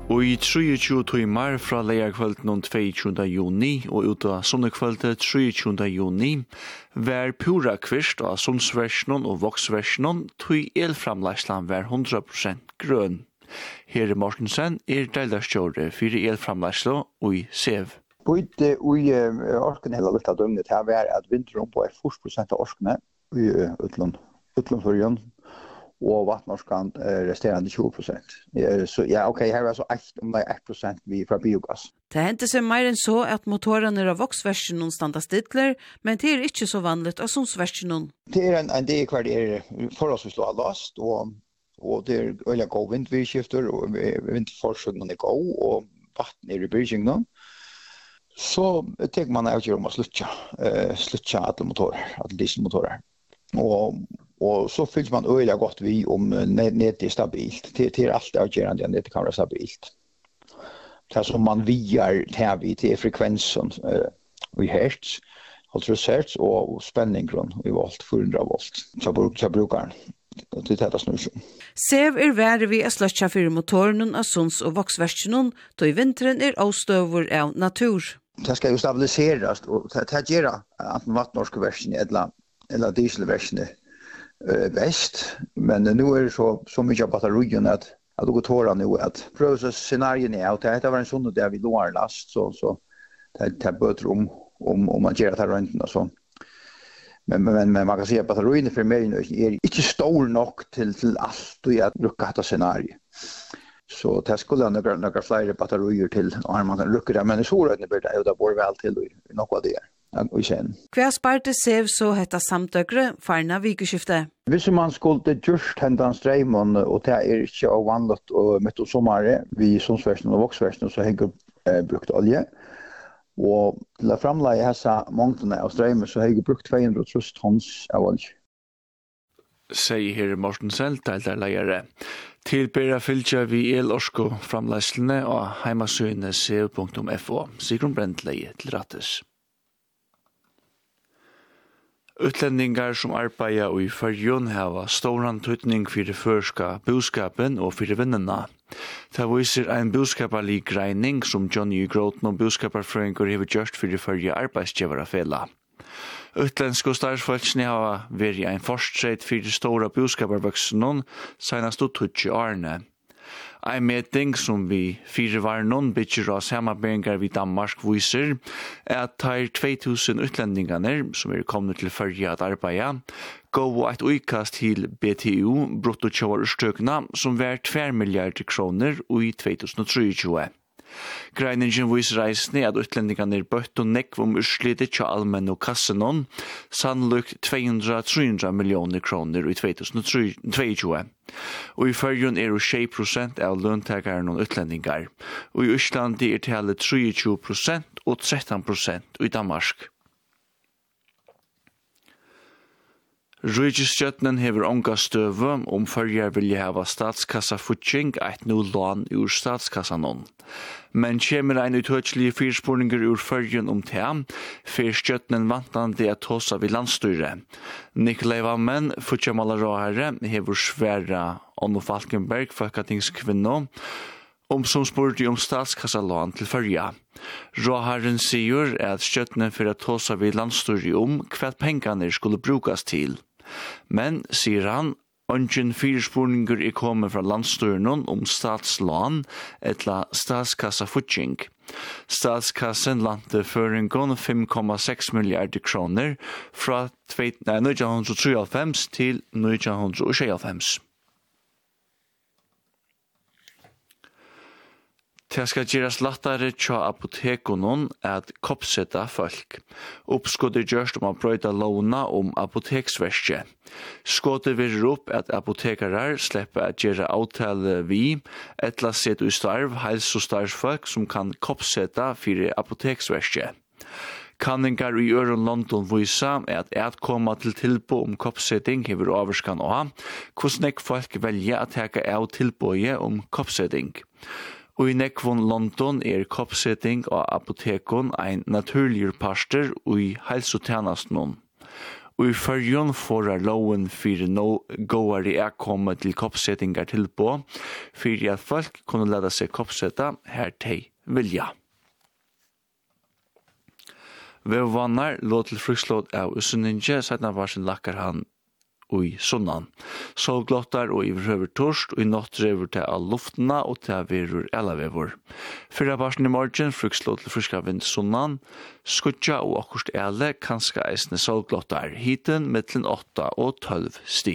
Og i 23 timer fra leierkvelden 22. juni og ut av sonnekvelden 23. juni var pura kvist av sundsversjonen og voksversjonen til elframleisland var 100% grønn. Her Mortensen deildarstjóri fyrir elframleisla og i SEV. Både i orken hele litt av døgnet her var at vinteren på 40% av orkene i Utlandfjorden og vatnorskan resterande 20%. Så ja, okej, här var så 1% vi fra biogas. Det hendte seg mer enn så at motorene av voksversjonen standa stidler, men det ikke så vanligt av sundsversjonen. Det en del hver det forholdsvis last, og det øyla god vindvirskifter, og vindforsøkene god, og vatten i bryggingen. Så tenker man avgjør om å slutja alle motorer, alle dieselmotorer. Og så fylls man øyla godt vi om nettet er stabilt. Det alt avgjørende at nettet kan være stabilt. Det som man viar til frekvensen i hertz, 50 hertz og spenningen i volt, 400 volt. Så brukeren. Det er snurrsjon. SEV vært vi slutja for motoren av sunds- og voksversjonen, da i vinteren avstøver av natur. Det skal jo stabiliseres, og det gjør at vattnorske versjonen eller dieselversjonen bäst, men nu är det så mycket batterien att du går tåra nu att pröva scenarion är att det var en sån där vi låg last så det bättre om man gör det runt och så. Men man kan säga att batterien för mig är inte stor nog till allt och jag brukar ha scenario. Så det skulle några fler batterier till och man kan lucka det, men så rödne blir det bor väl till något av det. Hva sparte SEV så hetta samtøkre farna vikeskifte? Hvis man skulle gjort hendan streimen, og det ikke vanligt og midt og sommare, vi sundsversjonen og voksversjonen, så har jeg brukt olje. Og til å framleie hessa mångtene av streimen, så har jeg brukt 200 tons av olje. Sier her Mortensen, deildarleiere. Tilbera fylgja vi elorsko framleislene og heimasøyene sev.fo. Sigrun Brendleie til rattes. Utlendingar som arbeider i Førjun hava stóran tøytning fyrir førska boskapen og fyrir vinnena. Det viser en boskaparlig greining som Johnny Groten og boskaparfrøyngur hever gjørst fyrir Førje arbeidsgjevarafela. Utländska starfsfolkene hava vært en forstreit fyrir stóra boskaparvøksenon senast ut 20 årene. En meting som vi fire var noen bytjer av samarbeidingar vid Danmark viser at tar 2000 utlendingane som kommet til Førje at arbeida, gå et utkast til BTU, bruttokjøverstøkna, som var 2 milliarder kroner i 2023. Greiningen viser reisende at utlendingane bøtt og nekv urslitet til allmenn og kassenon, sannolikt 200-300 millioner kroner i 2022. Og i Førjun 6% av løntakerne og utlendingar, og i Østland tallet 23% og 13% i Danmark. Rujistjøtnen hever onga støve Førje vilja hava statskassa-futjing eit nu lån ur statskassanon. Men kjemmer ein uttøtslige fyrspurninger ur Førjen det, fyrstjøtnen vantande at tåsa vid landstyre. Nikolai Vammen, futjamalarahare, hever sværa Onno Falkenberg, folketingskvinno, som spurte om statskassalån til Førja. Råharen sier at stjøtnen for at tåsa vid landstyre hva pengene skulle brukas til. Men, sier han, ungen fyrspurninger kommet fra landstyren om statslån etla statskassa-futjing. Statskassen lande føringen 5,6 milliarder kroner fra 1993 til 1996. Det skal gjøres lettere til apotekonen at koppsette folk. Oppskuddet gjørs om å brøyde låna om apoteksverket. Skuddet vil opp at apotekere slipper at gjøre avtale vi, etla sett i starv, helsestarvsfolk som kan koppsette for apoteksverket. Kanningar i Øren London viser at komme til tilbå om koppsetting hever overskan å ha, hvordan folk velger at teke av tilbåget om koppsetting. Og i nekvån London koppsetting av apotekon ein naturlig parster og i helsotjenesten. Og i fyrjon får loven for no gåare komme til koppsettingar tilpå, for at folk kunne lade seg koppsetta her til vilja. Vevvannar lå til frukslåd av Usunninje, sedan var sin lakkar han i sunnan. Solglottar og iverhøver torst, og i natt rever til all luftena og til verur elavevor. Fyrra barsen i morgen frukslåd til friska vind sunnan, skutja og akkurst ele, kanska eisne solglottar, hiten mittlen 8 og 12 stig.